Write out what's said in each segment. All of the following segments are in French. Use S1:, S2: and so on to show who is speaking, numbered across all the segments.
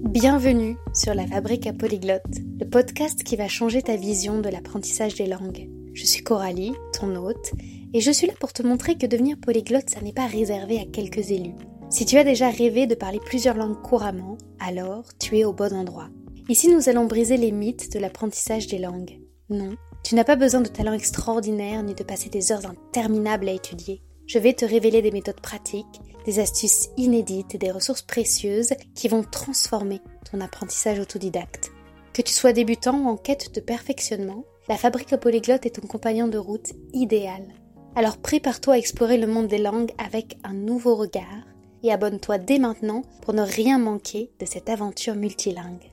S1: Bienvenue sur La Fabrique à Polyglotte, le podcast qui va changer ta vision de l'apprentissage des langues. Je suis Coralie, ton hôte, et je suis là pour te montrer que devenir polyglotte, ça n'est pas réservé à quelques élus. Si tu as déjà rêvé de parler plusieurs langues couramment, alors tu es au bon endroit. Ici, nous allons briser les mythes de l'apprentissage des langues. Non, tu n'as pas besoin de talent extraordinaire ni de passer des heures interminables à étudier. Je vais te révéler des méthodes pratiques, des astuces inédites et des ressources précieuses qui vont transformer ton apprentissage autodidacte. Que tu sois débutant ou en quête de perfectionnement, la Fabrique à Polyglotte est ton compagnon de route idéal. Alors prépare-toi à explorer le monde des langues avec un nouveau regard et abonne-toi dès maintenant pour ne rien manquer de cette aventure multilingue.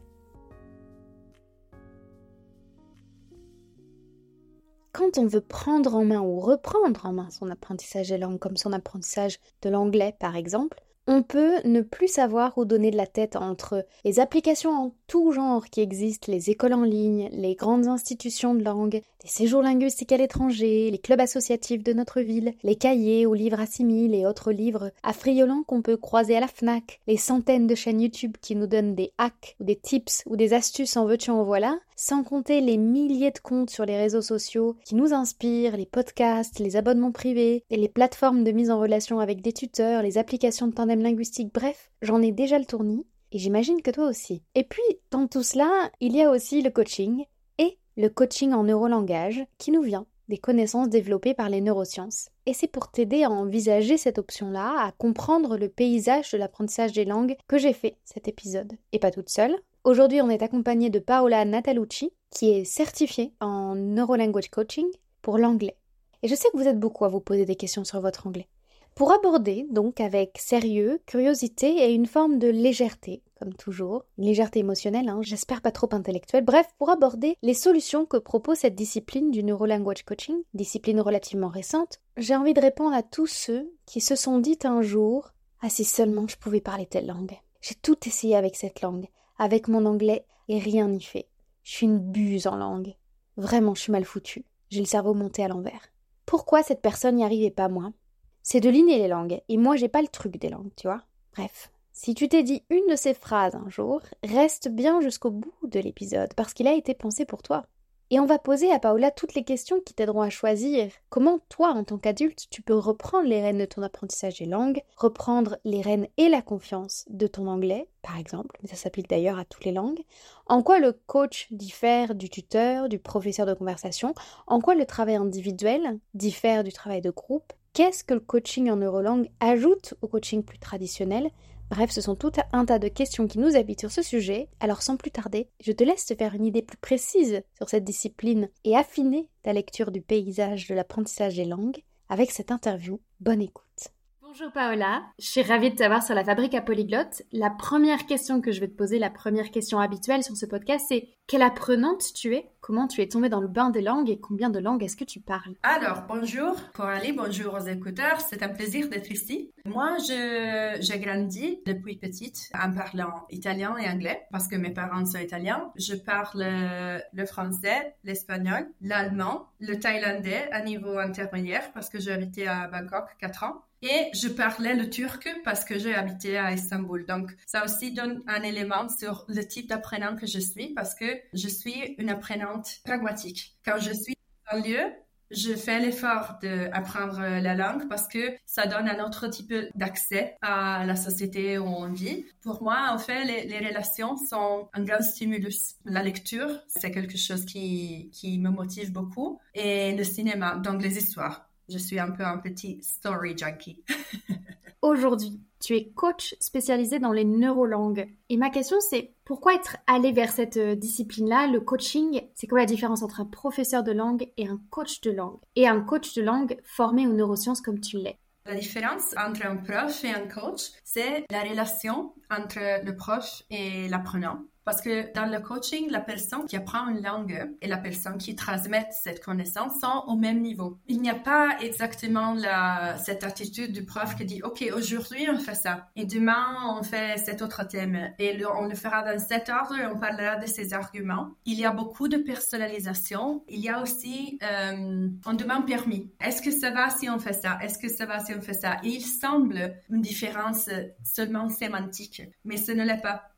S1: Quand on veut prendre en main ou reprendre en main son apprentissage des langues, comme son apprentissage de l'anglais par exemple, on peut ne plus savoir où donner de la tête entre les applications en tout genre qui existent, les écoles en ligne, les grandes institutions de langue, les séjours linguistiques à l'étranger, les clubs associatifs de notre ville, les cahiers ou livres assimiles et autres livres affriolants qu'on peut croiser à la Fnac, les centaines de chaînes YouTube qui nous donnent des hacks ou des tips ou des astuces en veux-tu en voilà, sans compter les milliers de comptes sur les réseaux sociaux qui nous inspirent, les podcasts, les abonnements privés, et les plateformes de mise en relation avec des tuteurs, les applications de tandem linguistique, bref, j'en ai déjà le tournis, et j'imagine que toi aussi. Et puis, dans tout cela, il y a aussi le coaching, et le coaching en neurolangage, qui nous vient des connaissances développées par les neurosciences. Et c'est pour t'aider à envisager cette option-là, à comprendre le paysage de l'apprentissage des langues que j'ai fait cet épisode. Et pas toute seule. Aujourd'hui, on est accompagné de Paola Natalucci, qui est certifiée en Neurolanguage Coaching pour l'anglais. Et je sais que vous êtes beaucoup à vous poser des questions sur votre anglais. Pour aborder, donc, avec sérieux, curiosité et une forme de légèreté, comme toujours, une légèreté émotionnelle, j'espère pas trop intellectuelle, bref, pour aborder les solutions que propose cette discipline du Neurolanguage Coaching, discipline relativement récente, j'ai envie de répondre à tous ceux qui se sont dit un jour « Ah, si seulement je pouvais parler telle langue ». J'ai tout essayé avec cette langue, avec mon anglais, et rien n'y fait. Je suis une buse en langue. Vraiment, je suis mal foutue. J'ai le cerveau monté à l'envers. Pourquoi cette personne n'y arrivait pas, moi ? C'est de l'inné les langues, et moi j'ai pas le truc des langues, tu vois. Bref, si tu t'es dit une de ces phrases un jour, reste bien jusqu'au bout de l'épisode, parce qu'il a été pensé pour toi. Et on va poser à Paola toutes les questions qui t'aideront à choisir comment toi, en tant qu'adulte, tu peux reprendre les rênes de ton apprentissage des langues, reprendre les rênes et la confiance de ton anglais, par exemple, mais ça s'applique d'ailleurs à toutes les langues, en quoi le coach diffère du tuteur, du professeur de conversation, en quoi le travail individuel diffère du travail de groupe, qu'est-ce que le coaching en neurolangue ajoute au coaching plus traditionnel ? Bref, ce sont tout un tas de questions qui nous habitent sur ce sujet, alors sans plus tarder, je te laisse te faire une idée plus précise sur cette discipline et affiner ta lecture du paysage de l'apprentissage des langues avec cette interview. Bonne écoute. Bonjour Paola, je suis ravie de t'avoir sur la Fabrique à Polyglotte. La première question que je vais te poser, la première question habituelle sur ce podcast, c'est quelle apprenante tu es ? Comment tu es tombée dans le bain des langues et combien de langues est-ce que tu parles ?
S2: Alors, bonjour Coralie, bonjour aux écouteurs, c'est un plaisir d'être ici. Moi, j'ai grandi depuis petite en parlant italien et anglais parce que mes parents sont italiens. Je parle le français, l'espagnol, l'allemand, le thaïlandais à niveau intermédiaire parce que j'ai habité à Bangkok 4 ans. Et je parlais le turc parce que j'ai habité à Istanbul. Donc, ça aussi donne un élément sur le type d'apprenant que je suis parce que je suis une apprenante pragmatique. Quand je suis dans un lieu, je fais l'effort d'apprendre la langue parce que ça donne un autre type d'accès à la société où on vit. Pour moi, en fait, les relations sont un grand stimulus. La lecture, c'est quelque chose qui me motive beaucoup. Et le cinéma, donc les histoires. Je suis un peu un petit story junkie.
S1: Aujourd'hui, tu es coach spécialisé dans les neurolangues. Et ma question, c'est pourquoi être allé vers cette discipline-là, le coaching? C'est quoi la différence entre un professeur de langue et un coach de langue? Et un coach de langue formé aux neurosciences comme tu l'es?
S2: La différence entre un prof et un coach, c'est la relation entre le prof et l'apprenant. Parce que dans le coaching, la personne qui apprend une langue et la personne qui transmet cette connaissance sont au même niveau. Il n'y a pas exactement cette attitude du prof qui dit « Ok, aujourd'hui on fait ça et demain on fait cet autre thème et on le fera dans cet ordre et on parlera de ces arguments. » Il y a beaucoup de personnalisation. Il y a aussi, on demande permis. Est-ce que ça va si on fait ça? Est-ce que ça va si on fait ça? Et il semble une différence seulement sémantique, mais ce ne l'est pas.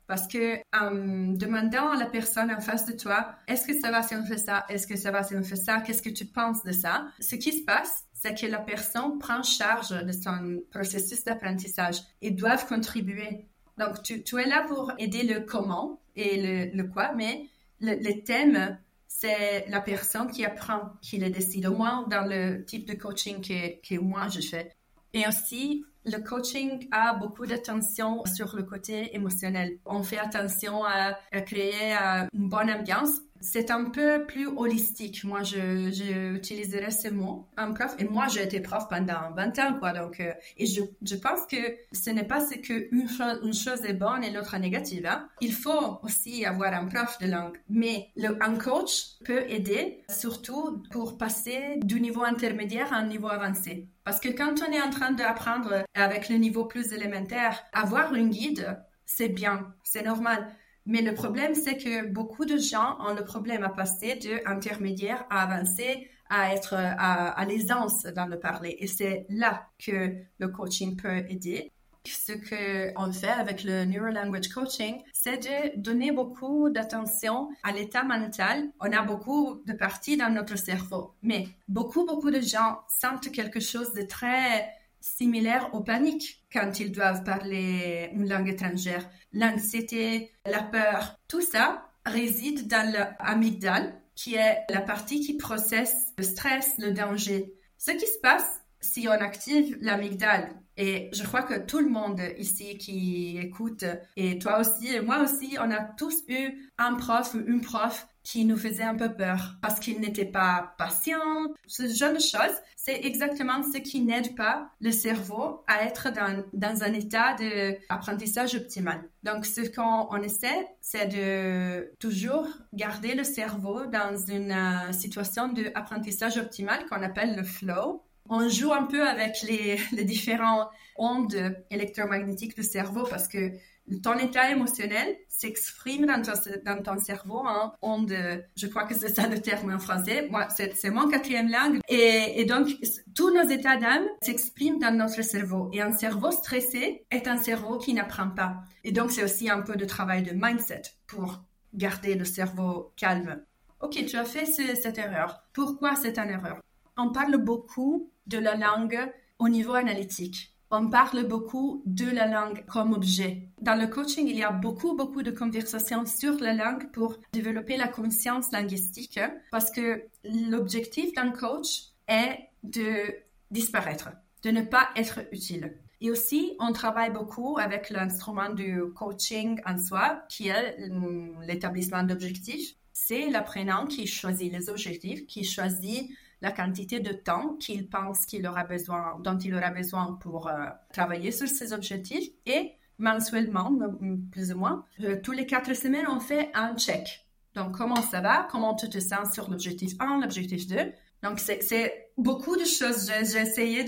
S2: Parce que en demandant à la personne en face de toi, est-ce que ça va si on fait ça? Est-ce que ça va si on fait ça? Qu'est-ce que tu penses de ça? Ce qui se passe, c'est que la personne prend charge de son processus d'apprentissage et doivent contribuer. Donc, tu es là pour aider le comment et le quoi, mais le thème, c'est la personne qui apprend, qui le décide, au moins dans le type de coaching que moi je fais. Et aussi, le coaching a beaucoup d'attention sur le côté émotionnel. On fait attention à créer une bonne ambiance. C'est un peu plus holistique. Moi, je utiliserais ce mot, un prof. Et moi, j'ai été prof pendant 20 ans, quoi. Donc, et je pense que ce n'est pas ce que une chose est bonne et l'autre est négative, hein. Il faut aussi avoir un prof de langue. Mais un coach peut aider, surtout pour passer du niveau intermédiaire à un niveau avancé. Parce que quand on est en train d'apprendre avec le niveau plus élémentaire, avoir une guide, c'est bien, c'est normal. Mais le problème, c'est que beaucoup de gens ont le problème à passer de intermédiaire à avancé, à être à l'aisance dans le parler. Et c'est là que le coaching peut aider. Ce qu'on fait avec le Neuro Language Coaching, c'est de donner beaucoup d'attention à l'état mental. On a beaucoup de parties dans notre cerveau, mais beaucoup de gens sentent quelque chose de très similaire au panique quand ils doivent parler une langue étrangère. L'anxiété, la peur, tout ça réside dans l'amygdale, qui est la partie qui processe le stress, le danger. Ce qui se passe si on active l'amygdale, et je crois que tout le monde ici qui écoute, et toi aussi, et moi aussi, on a tous eu un prof ou une prof qui nous faisait un peu peur parce qu'il n'était pas patient. Ce genre de choses, c'est exactement ce qui n'aide pas le cerveau à être dans un état d'apprentissage optimal. Donc, ce qu'on essaie, c'est de toujours garder le cerveau dans une situation d'apprentissage optimal qu'on appelle le flow. On joue un peu avec les différentes ondes électromagnétiques du cerveau parce que ton état émotionnel s'exprime dans ton cerveau en ondes, je crois que c'est ça le terme en français. Moi, c'est mon 4e langue. Et donc, tous nos états d'âme s'expriment dans notre cerveau. Et un cerveau stressé est un cerveau qui n'apprend pas. Et donc, c'est aussi un peu de travail de mindset pour garder le cerveau calme. Ok, tu as fait cette erreur. Pourquoi c'est une erreur? On parle beaucoup de la langue au niveau analytique. On parle beaucoup de la langue comme objet. Dans le coaching, il y a beaucoup de conversations sur la langue pour développer la conscience linguistique parce que l'objectif d'un coach est de disparaître, de ne pas être utile. Et aussi, on travaille beaucoup avec l'instrument du coaching en soi, qui est l'établissement d'objectifs. C'est l'apprenant qui choisit les objectifs, qui choisit la quantité de temps qu'il pense dont il aura besoin pour travailler sur ses objectifs. Et mensuellement, plus ou moins, tous les 4 semaines, on fait un check. Donc, comment ça va? Comment tu te sens sur l'objectif 1, l'objectif 2? Donc, c'est beaucoup de choses. J'ai essayé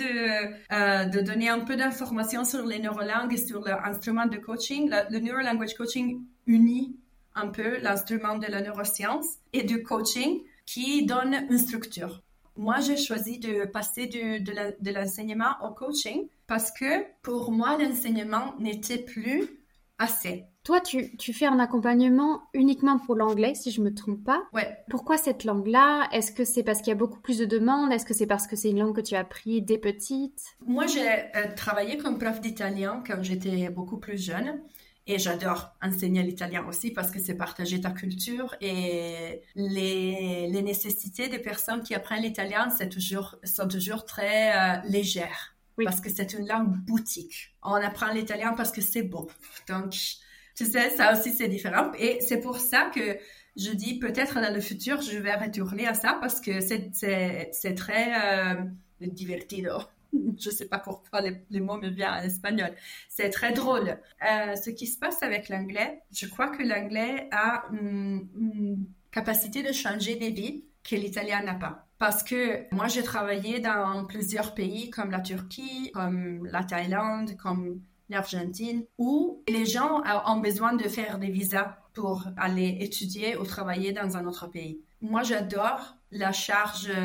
S2: de donner un peu d'informations sur les neurolangues et sur l'instrument de coaching. Le Neuro Language Coaching unit un peu l'instrument de la neuroscience et du coaching qui donne une structure. Moi, j'ai choisi de passer de l'enseignement au coaching parce que pour moi, l'enseignement n'était plus assez.
S1: Toi, tu fais un accompagnement uniquement pour l'anglais, si je ne me trompe pas.
S2: Ouais.
S1: Pourquoi cette langue-là? Est-ce que c'est parce qu'il y a beaucoup plus de demandes? Est-ce que c'est parce que c'est une langue que tu as appris dès petite?
S2: Moi, j'ai travaillé comme prof d'italien quand j'étais beaucoup plus jeune. Et j'adore enseigner l'italien aussi parce que c'est partager ta culture et les nécessités des personnes qui apprennent l'italien sont toujours très légères. Oui. Parce que c'est une langue boutique. On apprend l'italien parce que c'est beau. Donc, tu sais, ça aussi c'est différent. Et c'est pour ça que je dis peut-être dans le futur, je vais retourner à ça parce que c'est très divertido. Je ne sais pas pourquoi les mots me viennent en espagnol. C'est très drôle. Ce qui se passe avec l'anglais, je crois que l'anglais a une capacité de changer des vies que l'italien n'a pas. Parce que moi, j'ai travaillé dans plusieurs pays comme la Turquie, comme la Thaïlande, comme l'Argentine, où les gens ont besoin de faire des visas pour aller étudier ou travailler dans un autre pays. Moi, j'adore la charge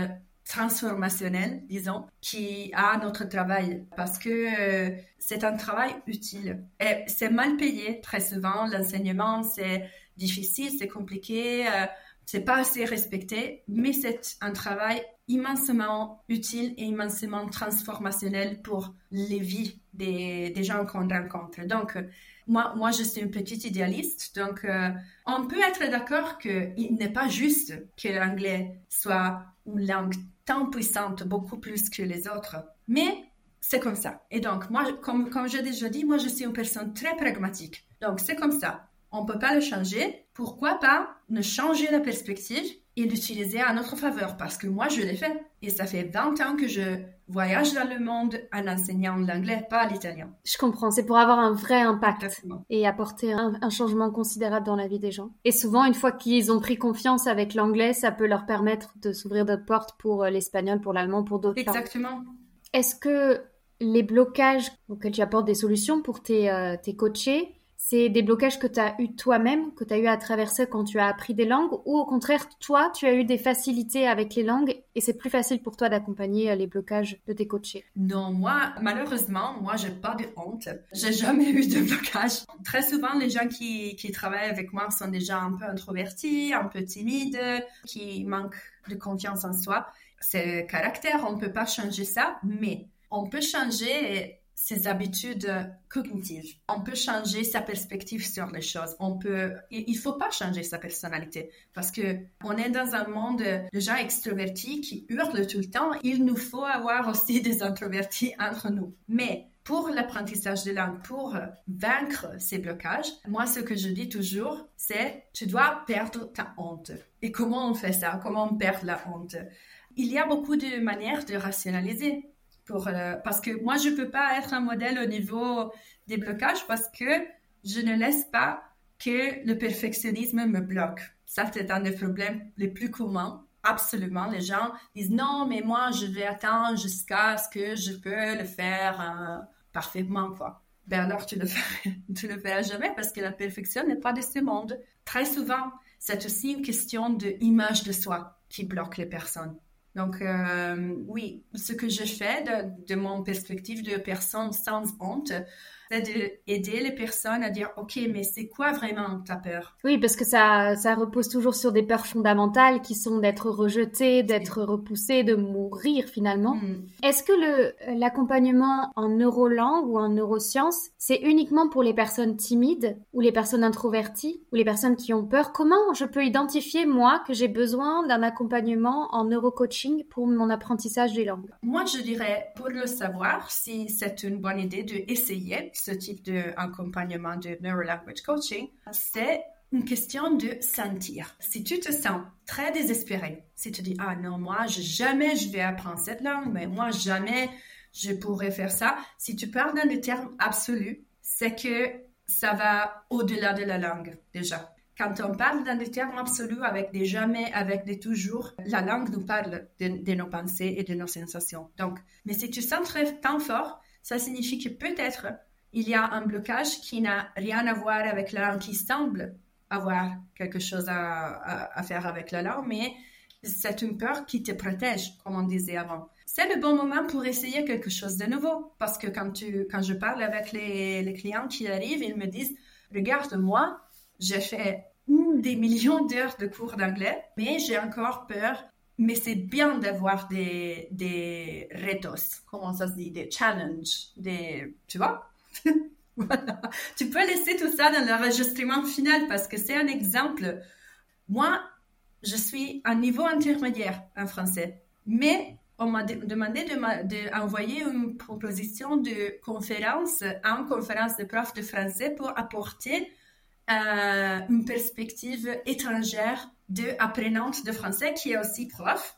S2: transformationnel, disons, qui a notre travail parce que c'est un travail utile. Et c'est mal payé très souvent. L'enseignement, c'est difficile, c'est compliqué, c'est pas assez respecté, mais c'est un travail immensément utile et immensément transformationnel pour les vies des gens qu'on rencontre. Donc, moi, je suis une petite idéaliste, donc on peut être d'accord qu'il n'est pas juste que l'anglais soit une langue tant puissante, beaucoup plus que les autres, mais c'est comme ça. Et donc, moi, comme j'ai déjà dit, moi, je suis une personne très pragmatique. Donc, c'est comme ça. On ne peut pas le changer. Pourquoi pas ne changer la perspective et l'utiliser à notre faveur? Parce que moi, je l'ai fait. Et ça fait 20 ans que je voyage dans le monde en enseignant l'anglais, pas l'italien.
S1: Je comprends, c'est pour avoir un vrai impact.
S2: Exactement.
S1: Et apporter un changement considérable dans la vie des gens. Et souvent, une fois qu'ils ont pris confiance avec l'anglais, ça peut leur permettre de s'ouvrir d'autres portes pour l'espagnol, pour l'allemand, pour d'autres langues.
S2: Exactement.
S1: Est-ce que les blocages auxquels tu apportes des solutions pour tes coachés, c'est des blocages que tu as eu toi-même, que tu as eu à traverser quand tu as appris des langues, ou au contraire, toi, tu as eu des facilités avec les langues et c'est plus facile pour toi d'accompagner les blocages de tes coachés?
S2: Non, malheureusement, j'ai pas de honte. J'ai jamais eu de blocage. Très souvent, les gens qui travaillent avec moi sont déjà un peu introvertis, un peu timides, qui manquent de confiance en soi. C'est le caractère, on ne peut pas changer ça, mais on peut changer ses habitudes cognitives. On peut changer sa perspective sur les choses. Il faut pas changer sa personnalité parce que on est dans un monde de gens extrovertis qui hurlent tout le temps. Il nous faut avoir aussi des introvertis entre nous. Mais pour l'apprentissage de langue, pour vaincre ces blocages, moi, ce que je dis toujours, c'est tu dois perdre ta honte. Et comment on fait ça? Comment on perd la honte? Il y a beaucoup de manières de rationaliser. Parce que moi, je peux pas être un modèle au niveau des blocages parce que je ne laisse pas que le perfectionnisme me bloque. Ça, c'est un des problèmes les plus communs. Absolument. Les gens disent non, mais moi, je vais attendre jusqu'à ce que je peux le faire parfaitement, quoi. Ben alors, tu le feras jamais parce que la perfection n'est pas de ce monde. Très souvent, c'est aussi une question d'image de soi qui bloque les personnes. Donc, oui, ce que je fais de mon perspective de personne sans honte, c'est d'aider les personnes à dire, OK, mais c'est quoi vraiment ta peur?
S1: Oui, parce que ça repose toujours sur des peurs fondamentales qui sont d'être rejeté, d'être repoussé, de mourir finalement. Est-ce que l'accompagnement en neurolangue ou en neurosciences, c'est uniquement pour les personnes timides ou les personnes introverties ou les personnes qui ont peur? Comment je peux identifier, moi, que j'ai besoin d'un accompagnement en neurocoaching pour mon apprentissage des langues?
S2: Moi, je dirais, pour le savoir si c'est une bonne idée d'essayer ce type d'accompagnement de Neuro-Language Coaching, c'est une question de sentir. Si tu te sens très désespéré, si tu dis « Ah non, moi, jamais je vais apprendre cette langue, mais moi, jamais je pourrais faire ça », si tu parles dans des termes absolus, c'est que ça va au-delà de la langue, déjà. Quand on parle dans des termes absolus, avec des jamais, avec des toujours, la langue nous parle de nos pensées et de nos sensations. Donc, mais si tu sens tant fort, ça signifie que peut-être il y a un blocage qui n'a rien à voir avec la langue, qui semble avoir quelque chose à faire avec la langue, mais c'est une peur qui te protège, comme on disait avant. C'est le bon moment pour essayer quelque chose de nouveau, parce que quand je parle avec les clients qui arrivent, ils me disent « Regarde, moi, j'ai fait des millions d'heures de cours d'anglais, mais j'ai encore peur. Mais c'est bien d'avoir des retos, comment ça se dit, des challenges, tu vois ?» Voilà. Tu peux laisser tout ça dans l'enregistrement final parce que c'est un exemple. Moi, je suis à un niveau intermédiaire en français, mais on m'a demandé d'envoyer une proposition de conférence en conférence de profs de français pour apporter une perspective étrangère d'apprenante de français qui est aussi prof.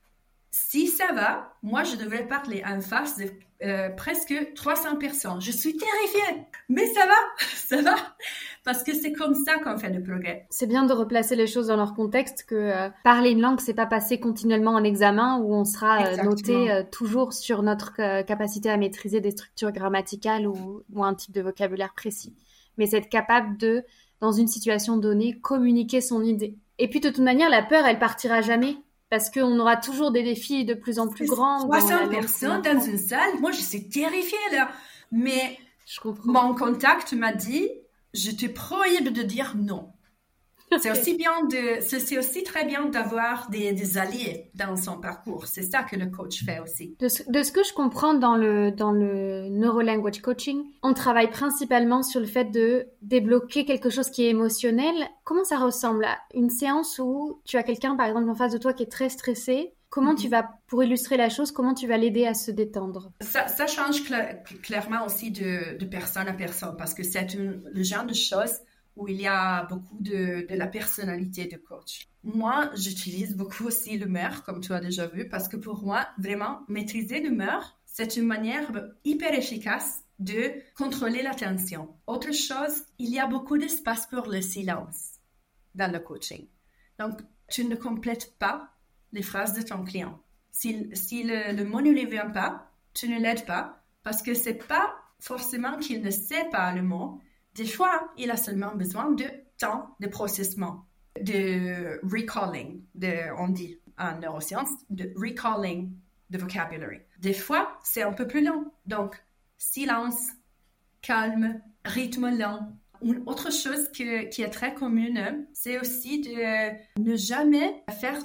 S2: Si ça va, moi, je devrais parler en face de presque 300 personnes. Je suis terrifiée, mais ça va, parce que c'est comme ça qu'on fait le progrès.
S1: C'est bien de replacer les choses dans leur contexte, que parler une langue, c'est pas passer continuellement en examen où on sera noté toujours sur notre capacité à maîtriser des structures grammaticales ou un type de vocabulaire précis. Mais c'est être capable de, dans une situation donnée, communiquer son idée. Et puis, de toute manière, la peur, elle partira jamais. Parce qu'on aura toujours des défis de plus en plus grands.
S2: 300 personnes dans une salle, moi je suis terrifiée là. Mais
S1: je comprends.
S2: Mon contact m'a dit, je te prohibe de dire non. C'est aussi très bien d'avoir des alliés dans son parcours. C'est ça que le coach fait aussi.
S1: De ce que je comprends dans le Neuro-Language Coaching, on travaille principalement sur le fait de débloquer quelque chose qui est émotionnel. Comment ça ressemble à une séance où tu as quelqu'un, par exemple, en face de toi qui est très stressé? Comment tu vas, pour illustrer la chose, comment tu vas l'aider à se détendre?
S2: Ça change clairement aussi de personne à personne parce que c'est le genre de choses où il y a beaucoup de la personnalité de coach. Moi, j'utilise beaucoup aussi l'humeur, comme tu as déjà vu, parce que pour moi, vraiment, maîtriser l'humeur, c'est une manière hyper efficace de contrôler l'attention. Autre chose, il y a beaucoup d'espace pour le silence dans le coaching. Donc, tu ne complètes pas les phrases de ton client. Si le mot ne lui vient pas, tu ne l'aides pas, parce que c'est pas forcément qu'il ne sait pas le mot. Des fois, il a seulement besoin de temps de processement, de recalling, on dit en neurosciences, de recalling de vocabulary. Des fois, c'est un peu plus long. Donc, silence, calme, rythme lent. Une autre chose qui est très commune, c'est aussi de ne jamais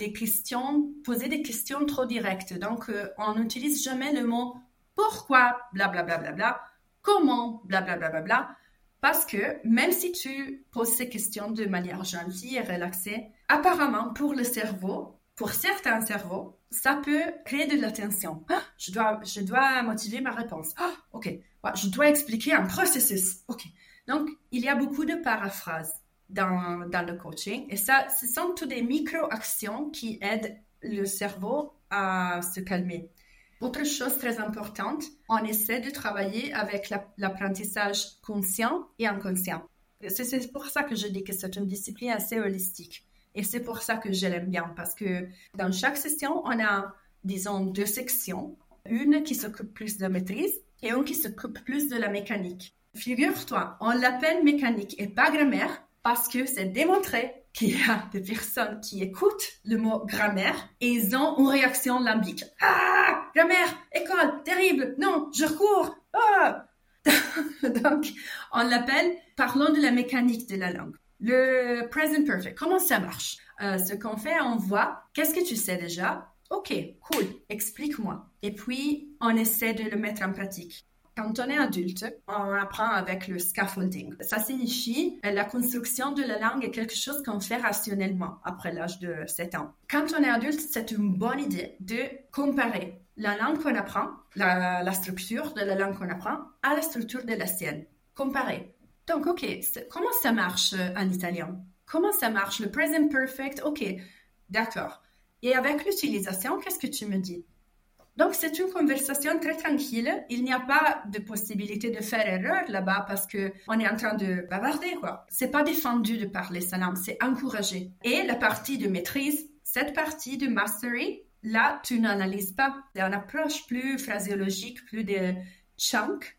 S2: poser des questions trop directes. Donc, on n'utilise jamais le mot pourquoi, blablabla, bla, bla, bla, bla, comment, blablabla, bla, bla, bla, bla. Parce que même si tu poses ces questions de manière gentille et relaxée, apparemment pour le cerveau, pour certains cerveaux, ça peut créer de la tension. Ah, je dois motiver ma réponse. Ah, ok. Je dois expliquer un processus. Ok. Donc, il y a beaucoup de paraphrases dans le coaching. Et ça, ce sont toutes des micro-actions qui aident le cerveau à se calmer. Autre chose très importante, on essaie de travailler avec l'apprentissage conscient et inconscient. C'est pour ça que je dis que c'est une discipline assez holistique. Et c'est pour ça que je l'aime bien, parce que dans chaque session, on a, disons, 2 sections. Une qui s'occupe plus de maîtrise et une qui s'occupe plus de la mécanique. Figure-toi, on l'appelle mécanique et pas grammaire parce que c'est démontré qu'il y a des personnes qui écoutent le mot grammaire et ils ont une réaction lambique. Ah, grammaire, école, terrible, non, je cours. Ah. Donc, on l'appelle parlons de la mécanique de la langue. Le present perfect, comment ça marche? Ce qu'on fait, on voit, qu'est-ce que tu sais déjà? Ok, cool, explique-moi. Et puis, on essaie de le mettre en pratique. Quand on est adulte, on apprend avec le scaffolding. Ça signifie la construction de la langue est quelque chose qu'on fait rationnellement après l'âge de 7 ans. Quand on est adulte, c'est une bonne idée de comparer la langue qu'on apprend, la structure de la langue qu'on apprend, à la structure de la sienne. Comparer. Donc, ok, comment ça marche en italien? Comment ça marche le present perfect? Ok, d'accord. Et avec l'utilisation, qu'est-ce que tu me dis? Donc, c'est une conversation très tranquille. Il n'y a pas de possibilité de faire erreur là-bas parce qu'on est en train de bavarder, quoi. C'est pas défendu de parler sa langue, c'est encouragé. Et la partie de maîtrise, cette partie de mastery, là, tu n'analyses pas. C'est une approche plus phraséologique, plus de chunk,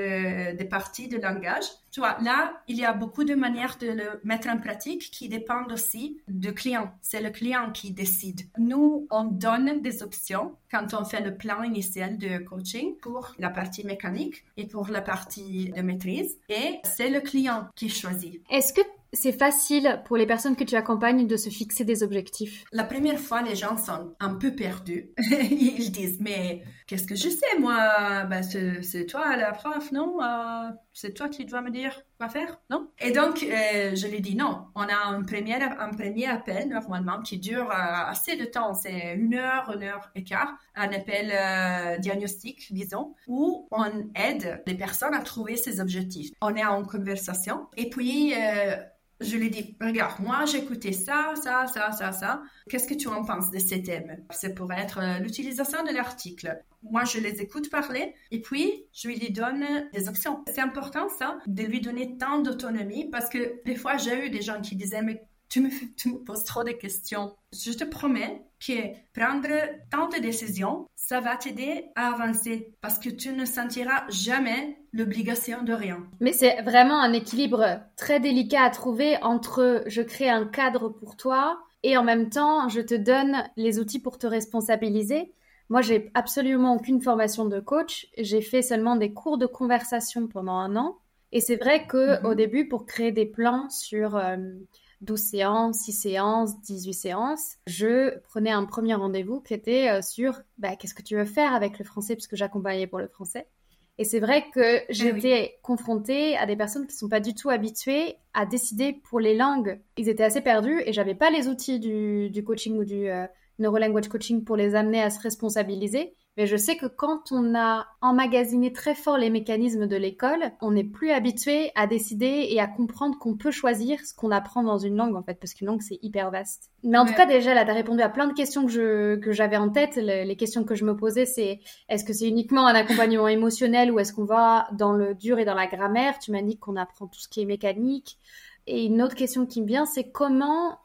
S2: des parties de langage. Tu vois, là, il y a beaucoup de manières de le mettre en pratique qui dépendent aussi du client. C'est le client qui décide. Nous, on donne des options quand on fait le plan initial de coaching pour la partie mécanique et pour la partie de maîtrise. Et c'est le client qui choisit.
S1: Est-ce que c'est facile pour les personnes que tu accompagnes de se fixer des objectifs?
S2: La première fois, les gens sont un peu perdus. Ils disent, mais qu'est-ce que je sais, moi? Ben, c'est toi la prof, non? C'est toi qui dois me dire quoi faire, non? Et donc, je lui dis non. On a un premier appel, normalement, qui dure assez de temps. C'est 1 heure et quart. Un appel diagnostic, disons, où on aide les personnes à trouver ses objectifs. On est en conversation. Et puis, je lui dis, regarde, moi j'ai écouté ça. Qu'est-ce que tu en penses de ces thèmes? C'est pour être l'utilisation de l'article. Moi, je les écoute parler et puis je lui donne des options. C'est important, ça, de lui donner tant d'autonomie parce que des fois, j'ai eu des gens qui disaient, mais tu me poses trop de questions. Je te promets que prendre tant de décisions, ça va t'aider à avancer parce que tu ne sentiras jamais l'obligation de rien.
S1: Mais c'est vraiment un équilibre très délicat à trouver entre je crée un cadre pour toi et en même temps, je te donne les outils pour te responsabiliser. Moi, j'ai absolument aucune formation de coach. J'ai fait seulement des cours de conversation pendant 1 an. Et c'est vrai qu'au début, pour créer des plans sur 12 séances, 6 séances, 18 séances, je prenais un premier rendez-vous qui était sur qu'est-ce que tu veux faire avec le français, puisque j'accompagnais pour le français. Et c'est vrai que j'étais confrontée à des personnes qui ne sont pas du tout habituées à décider pour les langues. Ils étaient assez perdus et j'avais pas les outils du coaching ou du neurolanguage coaching pour les amener à se responsabiliser. Mais je sais que quand on a emmagasiné très fort les mécanismes de l'école, on n'est plus habitué à décider et à comprendre qu'on peut choisir ce qu'on apprend dans une langue, en fait, parce qu'une langue, c'est hyper vaste. Mais en tout cas, déjà, là, tu as répondu à plein de questions que j'avais en tête. Les questions que je me posais, c'est est-ce que c'est uniquement un accompagnement émotionnel ou est-ce qu'on va dans le dur et dans la grammaire? Tu m'as dit qu'on apprend tout ce qui est mécanique. Et une autre question qui me vient, c'est comment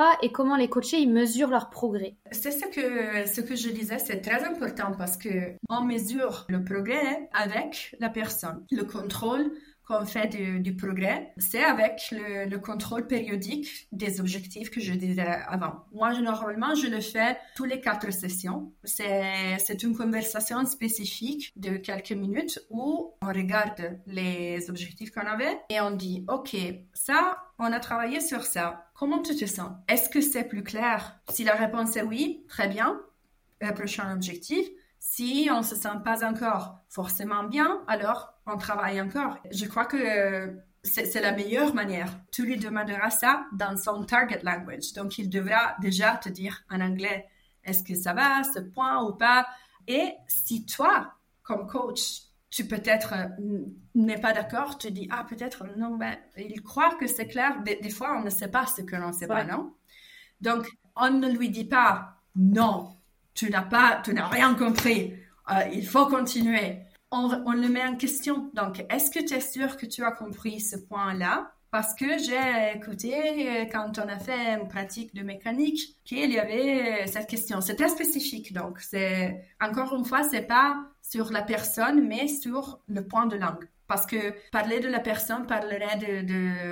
S1: les coachés, ils mesurent leur progrès?
S2: C'est ce que je disais, c'est très important parce que on mesure le progrès avec la personne. Le contrôle qu'on fait du progrès, c'est avec le contrôle périodique des objectifs que je disais avant. Moi, normalement, je le fais tous les 4 sessions. C'est une conversation spécifique de quelques minutes où on regarde les objectifs qu'on avait et on dit, OK, ça, on a travaillé sur ça. Comment tu te sens? Est-ce que c'est plus clair? Si la réponse est oui, très bien. Prochain objectif. Si on ne se sent pas encore forcément bien, alors on travaille encore. Je crois que c'est la meilleure manière. Tu lui demanderas ça dans son target language. Donc, il devra déjà te dire en anglais, est-ce que ça va, ce point ou pas? Et si toi, comme coach, tu peut-être n'es pas d'accord, tu dis, peut-être, non, il croit que c'est clair. Des fois, on ne sait pas ce que l'on ne sait pas, non? Donc, on ne lui dit pas, non, tu n'as rien compris, il faut continuer. On le met en question. Donc, est-ce que tu es sûr que tu as compris ce point-là? Parce que j'ai écouté quand on a fait une pratique de mécanique qu'il y avait cette question. C'est très spécifique. Donc, encore une fois, c'est pas sur la personne, mais sur le point de langue. Parce que parler de la personne parlerait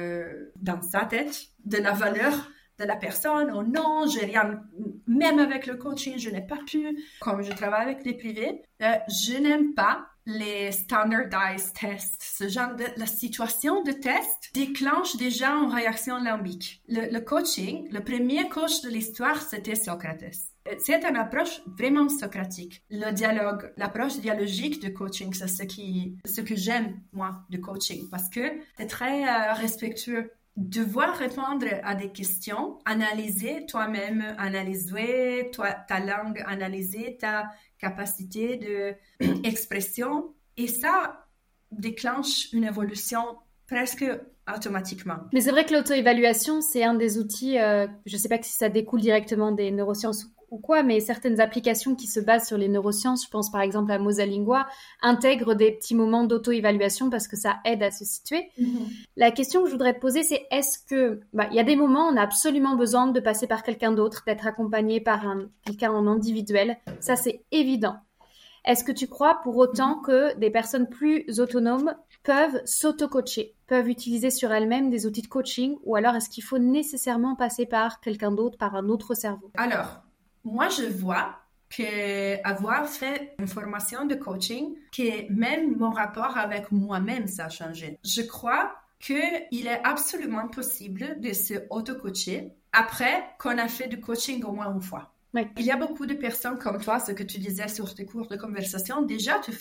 S2: dans sa tête, de la valeur de la personne. Oh non, j'ai rien, même avec le coaching, je n'ai pas pu. Comme je travaille avec les privés, je n'aime pas les standardized tests. Ce genre la situation de test déclenche déjà une réaction lambique. Le coaching, le premier coach de l'histoire, c'était Socrate. C'est une approche vraiment socratique. Le dialogue, l'approche dialogique de coaching, c'est ce que j'aime, moi, de coaching, parce que c'est très respectueux. Devoir répondre à des questions, analyser toi-même, analyser ta langue, analyser ta capacité d'expression. Et ça déclenche une évolution presque automatiquement.
S1: Mais c'est vrai que l'auto-évaluation, c'est un des outils, je ne sais pas si ça découle directement des neurosciences ou quoi, mais certaines applications qui se basent sur les neurosciences, je pense par exemple à Mosalingua, intègrent des petits moments d'auto-évaluation parce que ça aide à se situer. La question que je voudrais te poser, c'est est-ce que, il y a des moments où on a absolument besoin de passer par quelqu'un d'autre, d'être accompagné par quelqu'un en individuel, ça c'est évident. Est-ce que tu crois pour autant que des personnes plus autonomes peuvent s'auto-coacher, peuvent utiliser sur elles-mêmes des outils de coaching, ou alors est-ce qu'il faut nécessairement passer par quelqu'un d'autre, par un autre cerveau?
S2: Alors, moi, je vois qu'avoir fait une formation de coaching, que même mon rapport avec moi-même, ça a changé. Je crois qu'il est absolument possible de se auto-coacher après qu'on a fait du coaching au moins une fois.
S1: Oui.
S2: Il y a beaucoup de personnes comme toi, ce que tu disais sur tes cours de conversation, déjà tu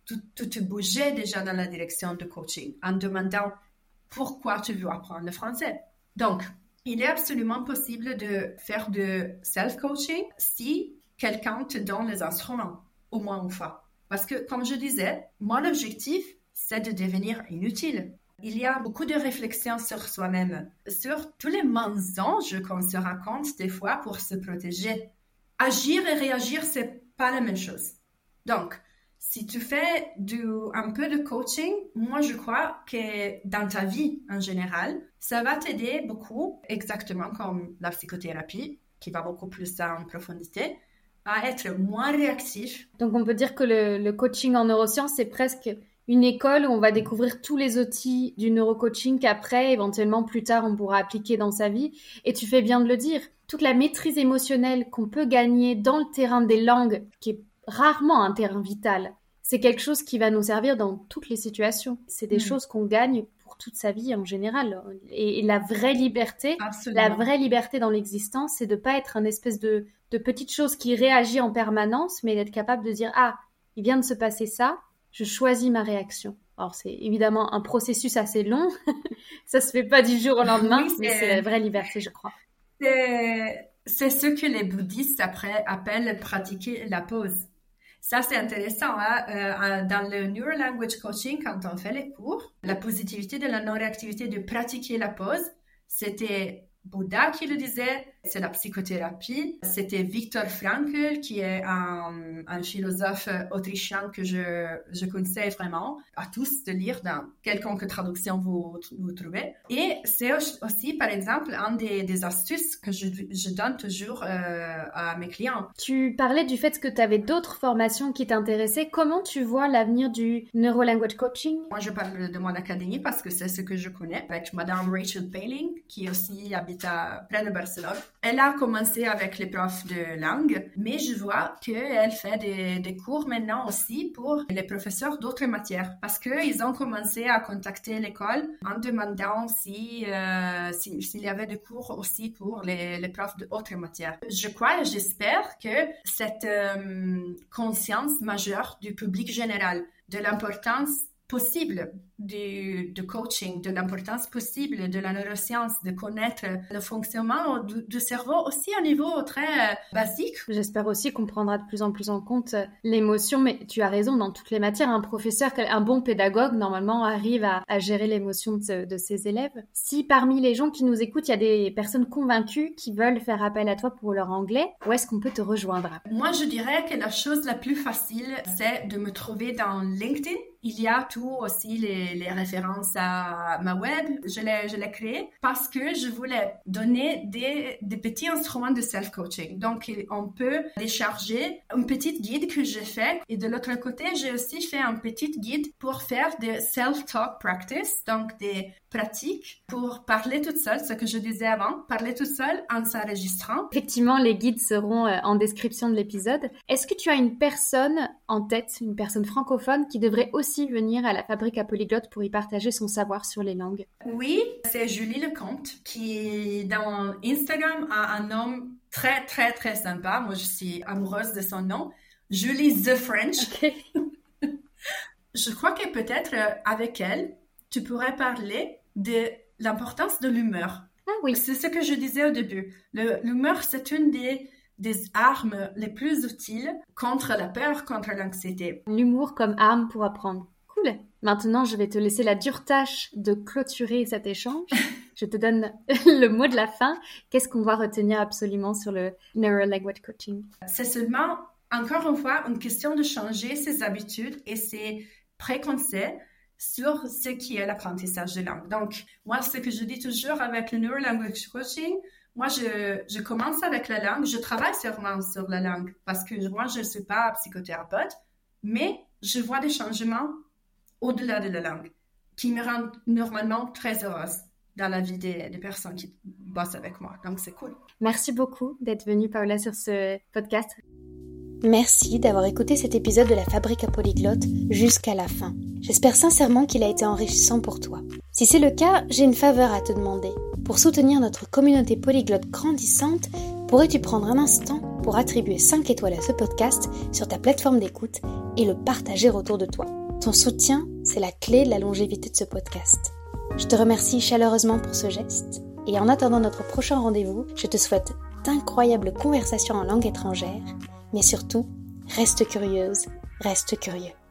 S2: te bougeais déjà dans la direction de coaching en demandant pourquoi tu veux apprendre le français. Donc, il est absolument possible de faire de self-coaching si quelqu'un te donne les instruments, au moins une fois. Parce que, comme je disais, mon objectif, c'est de devenir inutile. Il y a beaucoup de réflexions sur soi-même, sur tous les mensonges qu'on se raconte des fois pour se protéger. Agir et réagir, c'est pas la même chose. Donc, si tu fais un peu de coaching, moi je crois que dans ta vie en général, ça va t'aider beaucoup, exactement comme la psychothérapie, qui va beaucoup plus en profondité, à être moins réactif.
S1: Donc on peut dire que le coaching en neurosciences, c'est presque une école où on va découvrir tous les outils du neurocoaching qu'après, éventuellement plus tard, on pourra appliquer dans sa vie. Et tu fais bien de le dire, toute la maîtrise émotionnelle qu'on peut gagner dans le terrain des langues, qui est rarement un terrain vital, c'est quelque chose qui va nous servir dans toutes les situations. C'est des choses qu'on gagne pour toute sa vie en général. Et la vraie liberté, dans l'existence, c'est de ne pas être un espèce de petite chose qui réagit en permanence, mais d'être capable de dire « Ah, il vient de se passer ça, je choisis ma réaction ». Alors, c'est évidemment un processus assez long. Ça se fait pas du jour au lendemain, mais c'est la vraie liberté, je crois.
S2: C'est ce que les bouddhistes appellent pratiquer la pause. Ça, c'est intéressant. Hein? Dans le Neuro Language Coaching, quand on fait les cours, la positivité de la non-réactivité, de pratiquer la pause, c'était Bouddha qui le disait, c'est la psychothérapie. C'était Viktor Frankl, qui est un philosophe autrichien que je conseille vraiment à tous de lire dans quelconque traduction vous trouvez. Et c'est aussi, par exemple, un des astuces que je donne toujours à mes clients.
S1: Tu parlais du fait que tu avais d'autres formations qui t'intéressaient. Comment tu vois l'avenir du Neuro Language Coaching?
S2: Moi, je parle de mon académie parce que c'est ce que je connais, avec Madame Rachel Paling, qui aussi habite près de Barcelone. Elle a commencé avec les profs de langue, mais je vois qu'elle fait des cours maintenant aussi pour les professeurs d'autres matières, parce qu'ils ont commencé à contacter l'école en demandant s'il y avait des cours aussi pour les profs d'autres matières. Je crois et j'espère que cette conscience majeure du public général, de l'importance possible du coaching, de l'importance possible de la neuroscience, de connaître le fonctionnement du cerveau aussi au niveau très basique.
S1: J'espère aussi qu'on prendra de plus en plus en compte l'émotion, mais tu as raison, dans toutes les matières, un professeur, un bon pédagogue, normalement, arrive à gérer l'émotion de ses élèves. Si parmi les gens qui nous écoutent, il y a des personnes convaincues qui veulent faire appel à toi pour leur anglais, où est-ce qu'on peut te rejoindre?
S2: Moi, je dirais que la chose la plus facile, c'est de me trouver dans LinkedIn. Il y a tout aussi les références à ma web. Je l'ai créé parce que je voulais donner des petits instruments de self-coaching. Donc, on peut télécharger une petite guide que j'ai fait. Et de l'autre côté, j'ai aussi fait un petit guide pour faire des self-talk practice, donc des pratiques pour parler toute seule, ce que je disais avant, parler toute seule en s'enregistrant.
S1: Effectivement, les guides seront en description de l'épisode. Est-ce que tu as une personne en tête, une personne francophone qui devrait aussi venir à la Fabrique à Polyglotte pour y partager son savoir sur les langues?
S2: Oui, c'est Julie Lecomte qui, dans Instagram, a un nom très, très, très sympa. Moi, je suis amoureuse de son nom. Julie The French.
S1: Okay.
S2: Je crois que peut-être avec elle, tu pourrais parler de l'importance de l'humeur.
S1: Ah oui.
S2: C'est ce que je disais au début. L'humeur, c'est une des armes les plus utiles contre la peur, contre l'anxiété.
S1: L'humour comme arme pour apprendre. Cool. Maintenant, je vais te laisser la dure tâche de clôturer cet échange. Je te donne le mot de la fin. Qu'est-ce qu'on va retenir absolument sur le Neuro Language Coaching?
S2: C'est seulement, encore une fois, une question de changer ses habitudes et ses préconcepts sur ce qui est l'apprentissage de langue. Donc, moi, ce que je dis toujours avec le Neuro Language Coaching, moi, je commence avec la langue, je travaille sûrement sur la langue parce que moi, je ne suis pas psychothérapeute, mais je vois des changements au-delà de la langue qui me rendent normalement très heureuse dans la vie des personnes qui bossent avec moi. Donc, c'est cool.
S1: Merci beaucoup d'être venue, Paola, sur ce podcast.
S3: Merci d'avoir écouté cet épisode de la Fabrique à Polyglotte jusqu'à la fin. J'espère sincèrement qu'il a été enrichissant pour toi. Si c'est le cas, j'ai une faveur à te demander. Pour soutenir notre communauté polyglotte grandissante, pourrais-tu prendre un instant pour attribuer 5 étoiles à ce podcast sur ta plateforme d'écoute et le partager autour de toi? Ton soutien, c'est la clé de la longévité de ce podcast. Je te remercie chaleureusement pour ce geste. Et en attendant notre prochain rendez-vous, je te souhaite d'incroyables conversations en langue étrangère. Mais surtout, reste curieuse, reste curieux.